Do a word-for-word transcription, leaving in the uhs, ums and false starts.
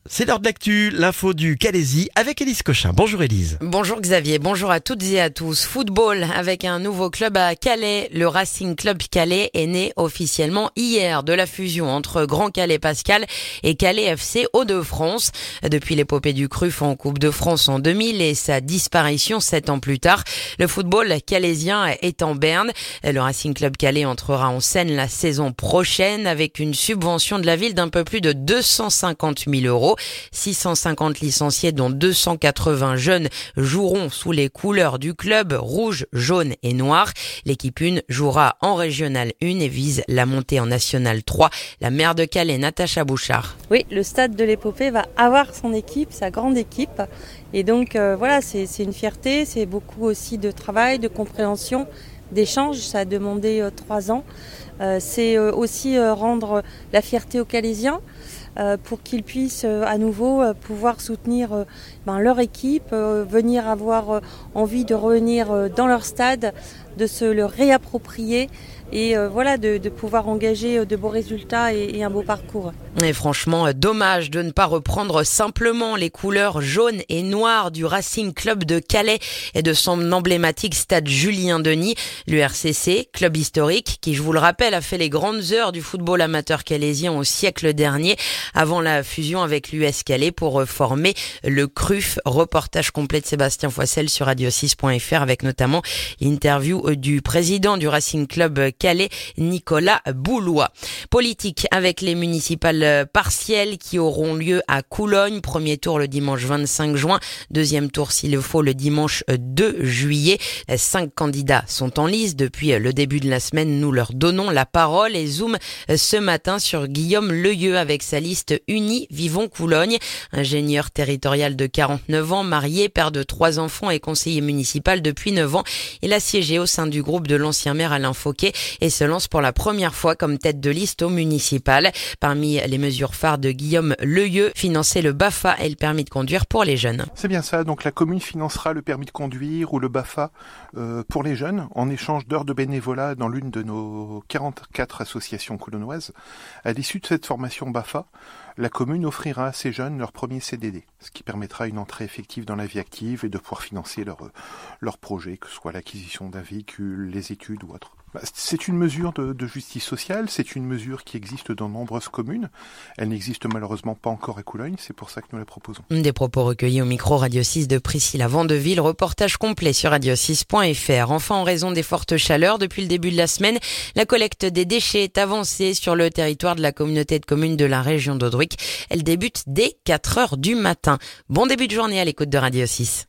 C'est l'heure de l'actu, l'info du Calaisis avec Élise Cochin. Bonjour Élise. Bonjour Xavier, bonjour à toutes et à tous. Football avec un nouveau club à Calais. Le Racing Club Calais est né officiellement hier de la fusion entre Grand Calais Pascal et Calais F C Hauts-de-France. Depuis l'épopée du Cruf en Coupe de France en deux mille et sa disparition sept ans plus tard, le football calaisien est en berne. Le Racing Club Calais entrera en scène la saison prochaine avec une subvention de la ville d'un peu plus de deux cent cinquante mille euros. six cent cinquante licenciés dont deux cent quatre-vingts jeunes joueront sous les couleurs du club rouge, jaune et noir. L'équipe un jouera en Régional un et vise la montée en National trois. La maire de Calais, Natacha Bouchard. Oui, le stade de l'épopée va avoir son équipe, sa grande équipe. Et donc euh, voilà, c'est, c'est une fierté, c'est beaucoup aussi de travail, de compréhension, d'échange. Ça a demandé euh, trois ans. Euh, c'est euh, aussi euh, rendre la fierté aux Calaisiens. Euh, pour qu'ils puissent euh, à nouveau euh, pouvoir soutenir euh, ben, leur équipe, euh, venir avoir euh, envie de revenir euh, dans leur stade, de se le réapproprier et euh, voilà, de, de pouvoir engager euh, de beaux résultats et, et un beau parcours. Et franchement, dommage de ne pas reprendre simplement les couleurs jaunes et noires du Racing Club de Calais et de son emblématique stade Julien Denis. Le R C C, club historique qui, je vous le rappelle, a fait les grandes heures du football amateur calaisien au siècle dernier avant la fusion avec l'U S Calais pour former le Cruf. Reportage complet de Sébastien Foissel sur radio six point f r avec notamment l'interview du président du Racing Club Calais, Nicolas Boulois. Politique avec les municipales partielles qui auront lieu à Coulogne. Premier tour le dimanche vingt-cinq juin. Deuxième tour s'il le faut le dimanche deux juillet. Cinq candidats sont en lice. Depuis le début de la semaine, nous leur donnons la parole et zoom ce matin sur Guillaume Leyeux avec sa liste Unis Vivons Coulogne. Ingénieur territorial de quarante-neuf ans, marié, père de trois enfants et conseiller municipal depuis neuf ans. Il a siégé au sein du groupe de l'ancien maire Alain Fauquet et se lance pour la première fois comme tête de liste au municipal. Parmi les mesures phares de Guillaume Leyeux, financer le B A F A et le permis de conduire pour les jeunes. C'est bien ça, donc la commune financera le permis de conduire ou le B A F A euh, pour les jeunes en échange d'heures de bénévolat dans l'une de nos quarante-quatre associations colonnoises. À l'issue de cette formation B A F A, la commune offrira à ces jeunes leur premier C D D, ce qui permettra une entrée effective dans la vie active et de pouvoir financer leurs leur projets, que ce soit l'acquisition d'un véhicule, les études ou autre. C'est une mesure de, de justice sociale, c'est une mesure qui existe dans de nombreuses communes. Elle n'existe malheureusement pas encore à Coulogne, c'est pour ça que nous la proposons. Des propos recueillis au micro Radio six de Priscilla Vandeville, reportage complet sur radio six point f r. Enfin, en raison des fortes chaleurs depuis le début de la semaine, la collecte des déchets est avancée sur le territoire de la communauté de communes de la région d'Audruic. Elle débute dès quatre heures du matin. Bon début de journée à l'écoute de Radio six.